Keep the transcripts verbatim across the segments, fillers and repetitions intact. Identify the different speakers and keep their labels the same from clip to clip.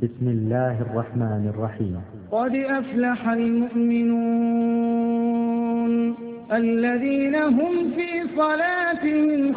Speaker 1: بسم الله الرحمن الرحيم.
Speaker 2: قد أفلح المؤمنون الذين هم في صلاتهم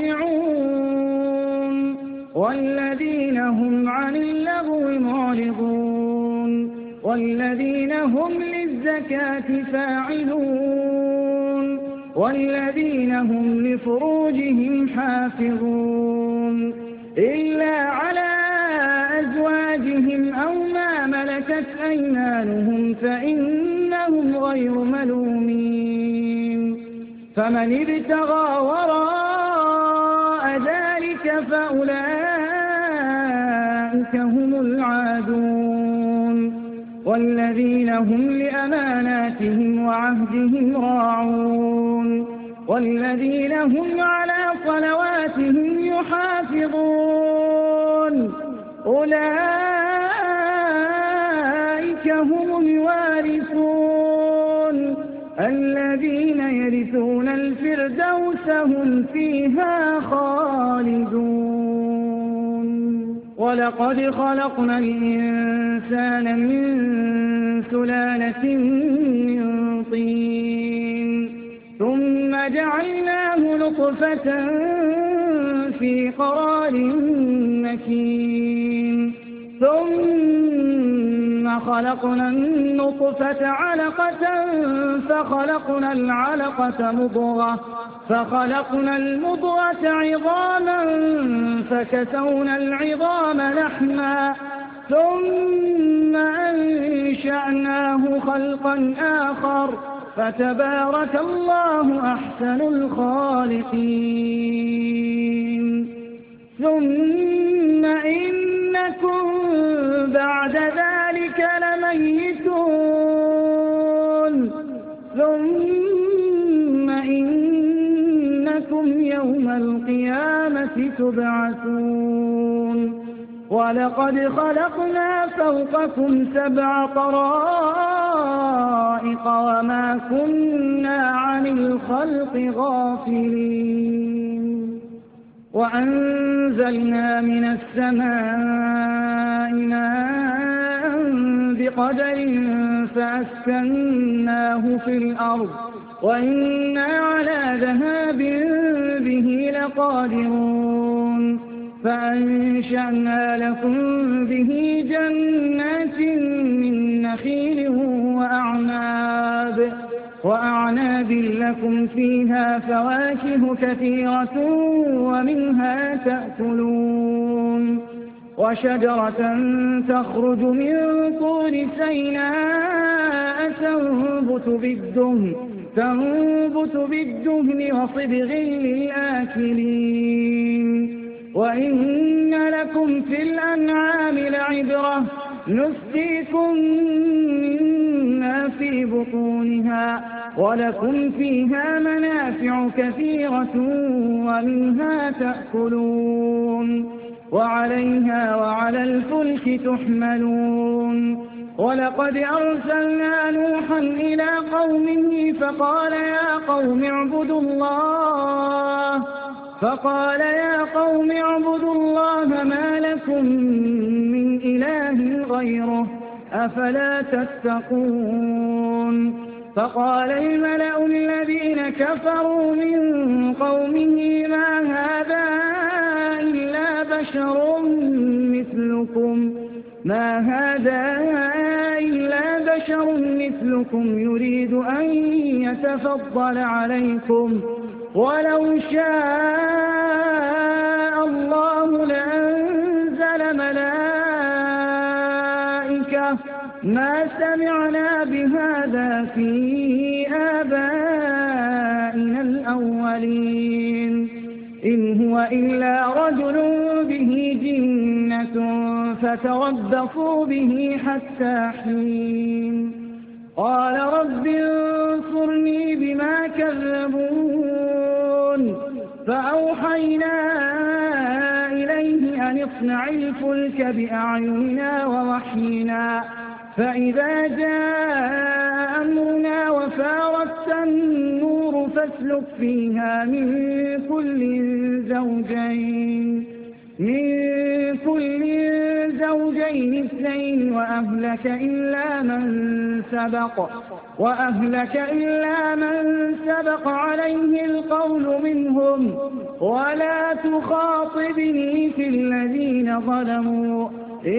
Speaker 2: خاشعون والذين هم عن اللغو معرضون والذين هم للزكاة فاعلون والذين هم لفروجهم حافظون إلا على أزواجهم أو ما ملكت أيمانهم فإنهم غير ملومين فمن ابتغى وراء ذلك فأولئك هم العادون والذين هم لأماناتهم وعهدهم راعون والذين هم على صلواتهم يحافظون أولئك هم الوارثون الذين يرثون الفردوس هم فيها خالدون. ولقد خلقنا الإنسان من سلالة من طين ثم جعلناه نطفة في قرار مكين ثم خلقنا النطفة علقة فخلقنا العلقة مضغة فخلقنا المضغة عظاما فكسونا العظام لحما ثم أنشأناه خلقا آخر فتبارك الله أحسن الخالقين. ثم إنكم بعد ذلك لميتون ثم إنكم يوم القيامة تبعثون. ولقد خلقنا فوقكم سبع طرائق وما كنا عن الخلق غافلين وأنزلنا من السماء ماء بقدر فأسكناه في الأرض وإنا على ذهاب به لقادرون فأنشأنا لكم به جنات من نخيل وأعناب وأعناب لكم فيها فواكه كثيرة ومنها تأكلون وشجرة تخرج من طور سيناء تنبت بالدهن تنبت بالدهن وصبغ للآكلين وإن لكم في الأنعام لعبرة نسقيكم مما في بطونها ولكم فيها منافع كثيرة ومنها تأكلون وعليها وعلى الفلك تحملون. ولقد أرسلنا نوحا إلى قومه فقال يا قوم اعبدوا الله فقال يا قوم اعبدوا الله ما لكم من إله غيره أفلا تتقون. فقال الملأ الذين كفروا من قومه ما هذا إلا بشر مثلكم ما هذا إلا بشر مثلكم يريد أن يتفضل عليكم ولو شاء الله لأنزل ملائكة ما سمعنا بهذا في آبائنا الأولين إن هو إلا رجل به جنة فتربصوا به حتى حين. قال رب انصرني بما كذبون فأوحينا إليه أن اصنع الفلك بأعيننا ووحينا فإذا جاء أمرنا وفارت النور فاسلك فيها من كل زوجين من كل زوجين اثنين وأهلك إلا من سبق وأهلك إلا من سبق عليه القول منهم ولا تخاطبني في الذين ظلموا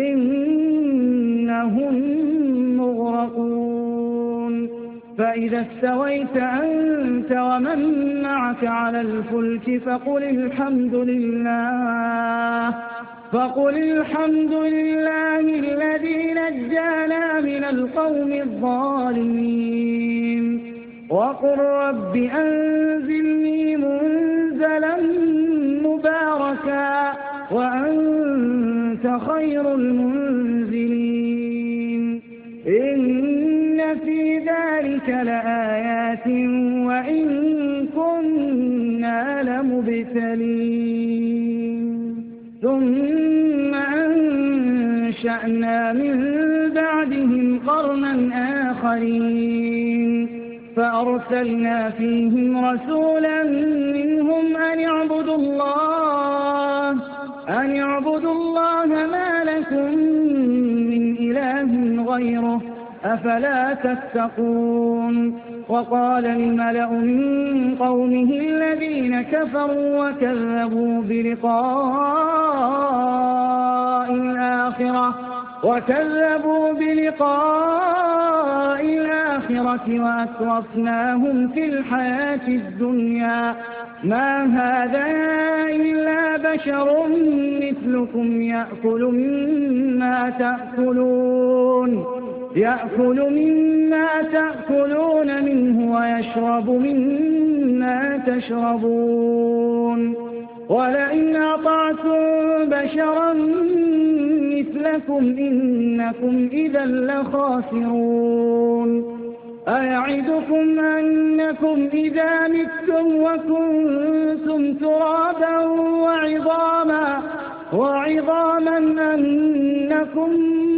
Speaker 2: إنهم مغرقون فإذا استويت أنت ومن معك على الفلك فقل الحمد لله فقل الحمد لله الذي نجانا من القوم الظالمين وقل رب أنزلني منزلا مباركا وأنت خير المنزلين إن في ذلك لآيات وإن كنا لمبتلين ثم أنشأنا من بعدهم قرنا آخرين فأرسلنا فيهم رسولا منهم أن اعبدوا الله أن اعبدوا الله ما لكم من إله غيره أفلا تتقون وقال الملأ من قومه الذين كفروا وكذبوا بلقاء الآخرة وكذبوا بلقاء الآخرة وأترفناهم في الحياة الدنيا ما هذا إلا بشر مثلكم يأكل مما تأكلون يأكل مما تأكلون منه ويشرب مما تشربون ولئن أطعتم بشرا مثلكم إنكم إذا لخاسرون أيعدكم أنكم إذا متم وكنتم ترابا وعظاما وعظاما أنكم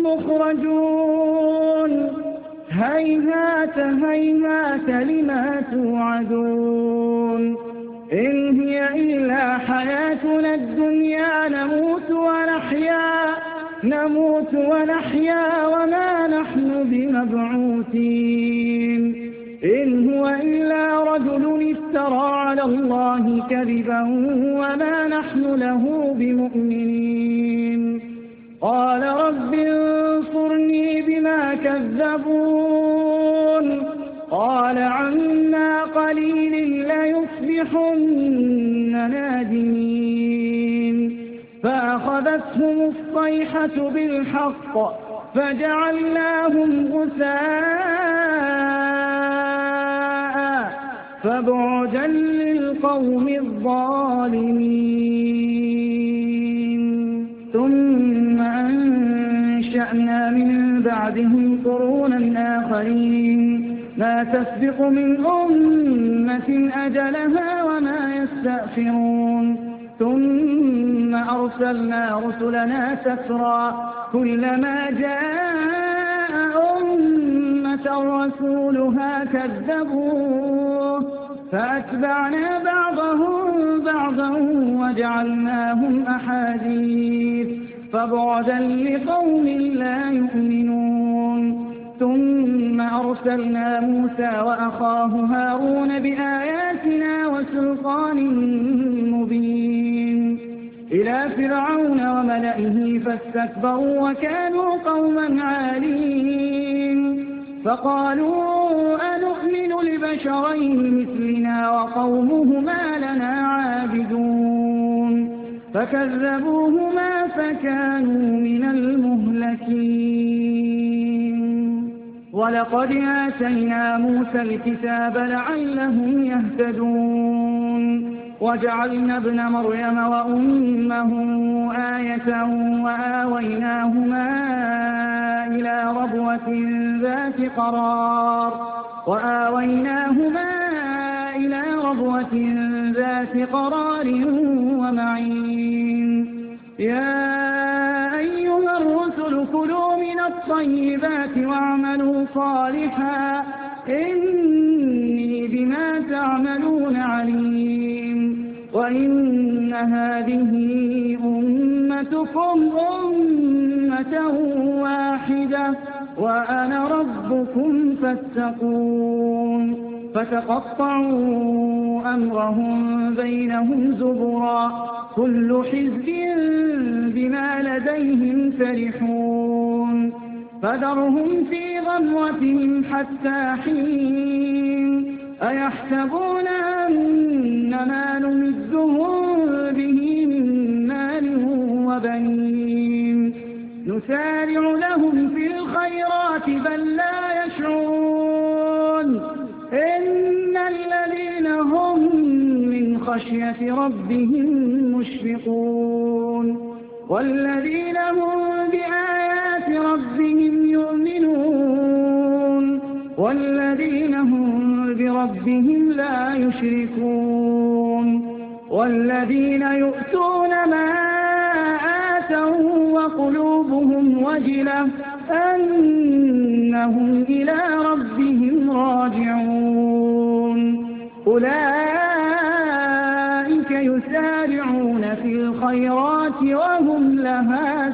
Speaker 2: مخرجون هيهات هيهات لما توعدون إن هي إلا حياتنا الدنيا نموت ونحيا نموت ونحيا وما نحن بمبعوثين إن هو إلا رجل افترى على الله كذبا وما نحن له بمؤمنين قال رب انصرني بما كذبون قال عما قليل ليصبحن نادمين فأخذتهم الصيحة بالحق فجعلناهم غثاء فبعدا للقوم الظالمين ثم أنشأنا من بعدهم قرونا آخرين ما تسبق من أمة أجلها وما يستأخرون ثم أرسلنا رسلنا تترى كلما جاء أمة رسولها كذبوه فأتبعنا بعضهم بعضا وجعلناهم أحاديث فبعدا لقوم لا يؤمنون ثم أرسلنا موسى وأخاه هارون بآياتنا وسلطان مبين إلى فرعون وملئه فاستكبروا وكانوا قوما عالين فقالوا أنؤمن لبشرين مثلنا وقومهما لنا عابدون فكذبوهما فكانوا من المهلكين ولقد آتينا موسى الكتاب لعلهم يهتدون وجعلنا ابن مريم وأمه آية وآويناهما إلى ربوة ذات قرار وآويناهما إلى ربوة ذات قرار ومعين يا أيها الرسل كلوا من الطيبات واعملوا صالحا إني بما تعملون عليم وإن هذه أمتكم أمة واحدة وأنا ربكم فاتقون فتقطعوا أمرهم بينهم زبرا كل حزب بما لديهم فرحون فذرهم في غمرتهم حتى حين أيحسبون أن ما نمدهم به من مال وبنين نسارع لهم في الخيرات بل لا يشعرون إن الذين هم من خشية ربهم مشفقون والذين هم بآيات ربهم يؤمنون والذين هم بربهم لا يشركون والذين يؤتون ما آتوا وقلوبهم وجلة أنهم إلى ربهم راجعون أولئك يسارعون في الخيرات وهم لها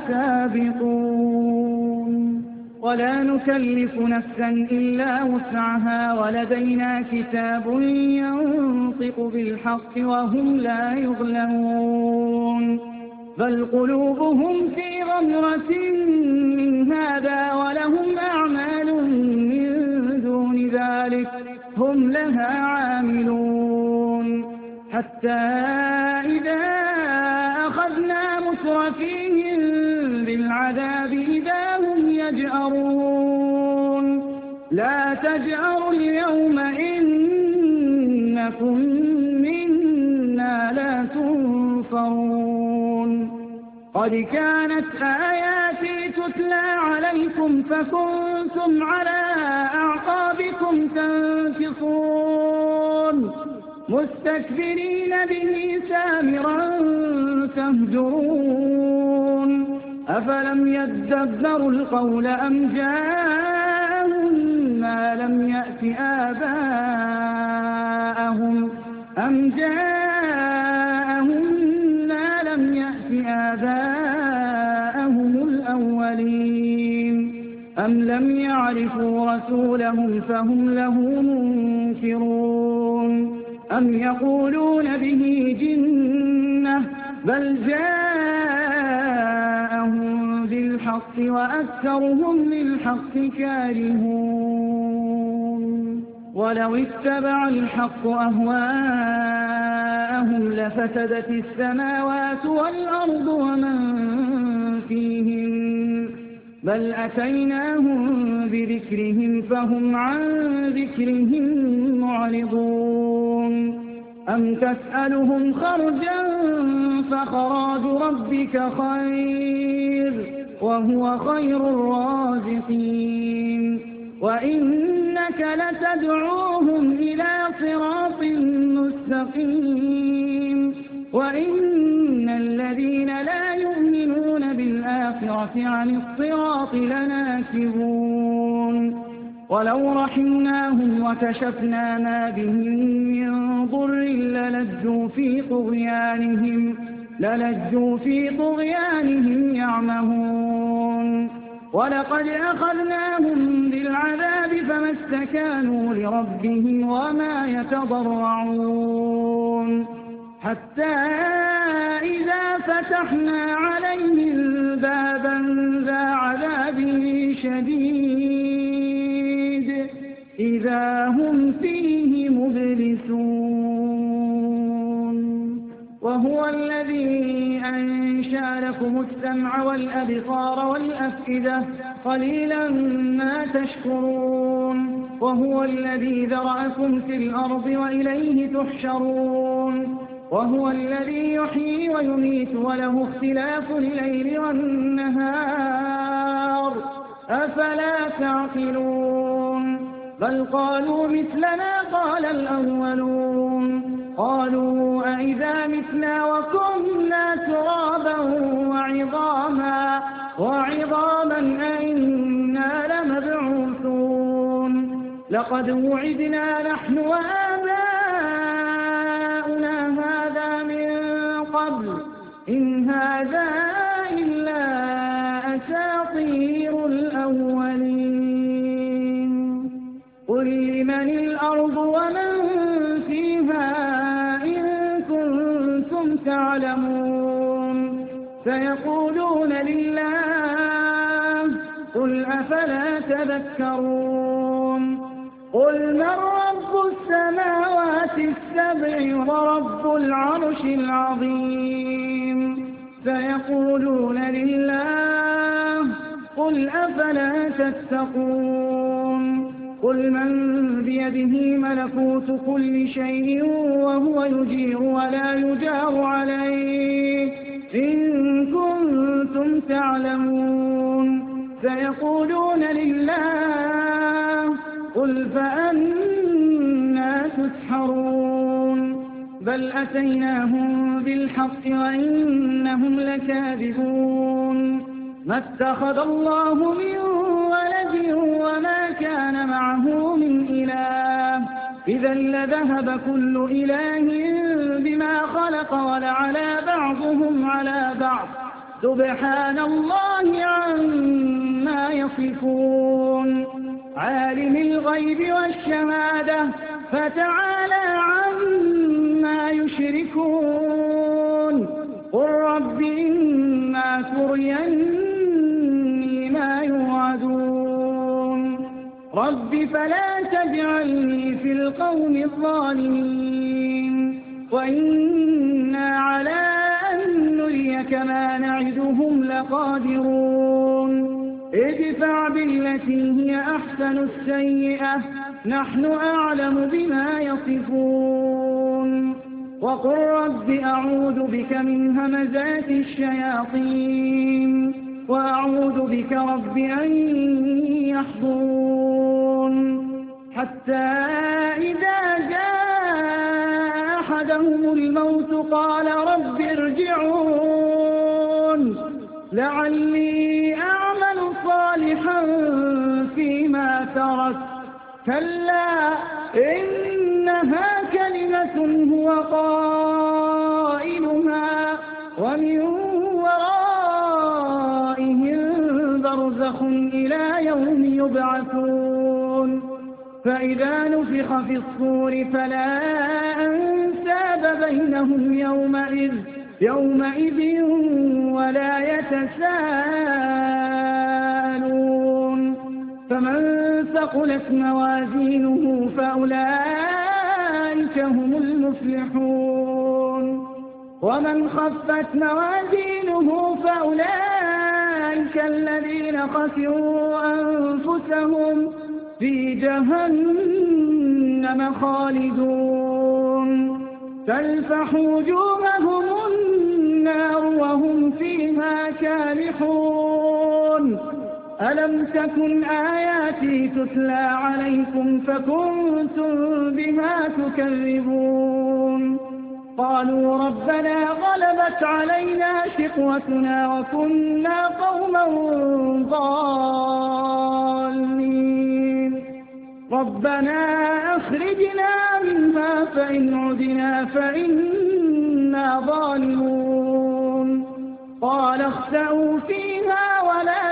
Speaker 2: سابقون ولا نكلف نفسا إلا وسعها ولدينا كتاب ينطق بالحق وهم لا يظلمون بل قلوبهم في غمرة من هذا ولهم أعمال من دون ذلك هم لها عاملون حتى إذا أخذنا مترفيهم بالعذاب إذا هم يجأرون لا تجأروا اليوم إنكم منا لا تنفرون قد كانت آياتي تتلى عليكم فكنتم على أعقابكم تنكصون مستكبرين به سامرا تهجرون أفلم يدبروا القول أم جاءهم ما لم يأت آباءهم أم جاءهم ما لم يأت آباءهم الأولين أم لم يعرفوا رسولهم فهم له منكرون أم يقولون به جنة بل جاءهم بالحق وأكثرهم للحق كارهون ولو اتبع الحق أهواءهم لفسدت السماوات والأرض ومن فيهن بل أتيناهم بذكرهم فهم عن ذكرهم معرضون أم تسألهم خرجا فخراج ربك خير وهو خير الرازقين وإنك لتدعوهم إلى صراط مستقيم وإن الذين لا يؤمنون بالآخرة عن الصراط لناكبون ولو رحمناهم وكشفنا ما بهم من ضر للجوا في طغيانهم للجوا في طغيانهم يعمهون ولقد أخذناهم بالعذاب فما استكانوا لربهم وما يتضرعون حتى إذا فتحنا عليهم بابا ذا عذاب شديد إذا هم فيه مبلسون وهو الذي أنشأ لكم السمع والأبصار والأفئدة قليلا ما تشكرون وهو الذي ذرأكم في الأرض وإليه تحشرون وهو الذي يحيي ويميت وله اختلاف الليل والنهار أفلا تعقلون بل قالوا مثلنا قال الأولون قالوا أئذا متنا وكنا ترابا وعظاما وعظاما أئنا لمبعوثون لقد وعدنا نحن وآباؤنا هذا من قبل إن هذا إلا أساطير الأولين قل لمن الأرض ومن فيها إن كنتم تعلمون سيقولون لله قل أفلا تذكرون قل من رب السماوات السبع ورب العرش العظيم سيقولون لله قل أفلا تتقون قل من بيده ملكوت كل شيء وهو يجير ولا يجار عليه إن كنتم تعلمون سيقولون لله قل فأنى تسحرون بل أتيناهم بالحق وإنهم لكاذبون ما اتخذ الله من ولد وما كان معه من إله إذا لذهب كل إله بما خلق ولعلى بعضهم على بعض سبحان الله عما يصفون عالم الغيب والشهادة فتعالى عما يشركون قل رب إما تريني ما يوعدون رب فلا تجعلني في القوم الظالمين وإنا على أن نريك ما نعدهم لقادرون ادفع بالتي هي أحسن السيئة نحن أعلم بما يصفون وقل رب أعوذ بك من همزات الشياطين وأعوذ بك رب أن يحضرون حتى إذا جاء أحدهم الموت قال رب ارجعون لعلي أعمل صالحا فيما ترك كلا إنها كلمة هو قائلها ومن ورائهم برزخ إلى يوم يبعثون فإذا نفخ في الصور فلا أنساب بينهم يومئذ يومئذ ولا يتساءلون فمن ثقلت موازينه فأولئك هم المفلحون ومن خفت موازينه فأولئك الذين خسروا أنفسهم في جهنم خالدون تلفح وجوههم النار وهم فيها كالحون ألم تكن آياتي تتلى عليكم فكنتم بها تكذبون قالوا ربنا غلبت علينا شقوتنا وكنا قوما ضالين ربنا أخرجنا منها فإن عدنا فإنا ظالمون قال اخسئوا فيها ولا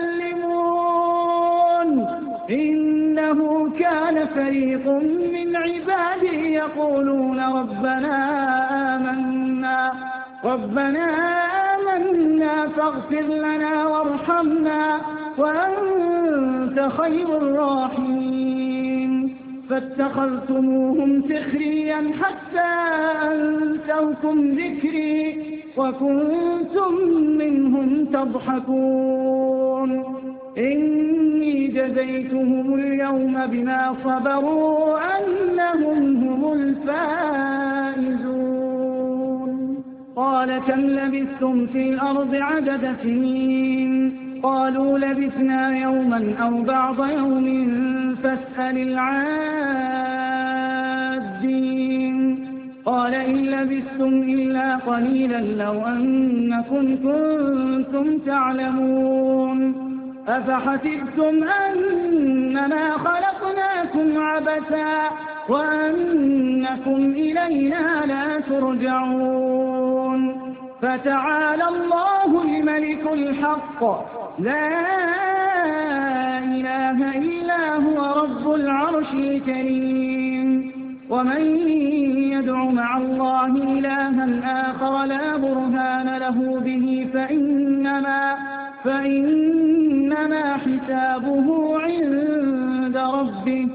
Speaker 2: تكلمون إنه كان فريق من عبادي يقولون ربنا آمنا ربنا آمنا فاغفر لنا وارحمنا وأنت خير الراحمين فاتخذتموهم سخريا حتى أنسوكم ذكري وكنتم منهم تضحكون إني جزيتهم اليوم بما صبروا أنهم هم الفائزون قال كم لبثتم في الأرض عدد سنين قالوا لبثنا يوما أو بعض يوم فاسأل العادين قال إن لبثتم إلا قليلا لو أنكم كنتم تعلمون أفحسبتم أنما خلقناكم عبثا وأنكم إلينا لا ترجعون فتعالى الله الملك الحق لا إله إلا هو رب العرش الكريم. ومن يدع مع الله إلها آخر لا برهان له به فإنما, فإنما حسابه عند ربه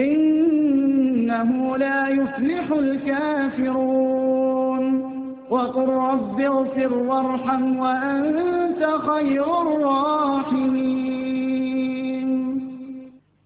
Speaker 2: إنه لا يفلح الكافرون. وقل رب اغفر وارحم وأنت خير الراحمين.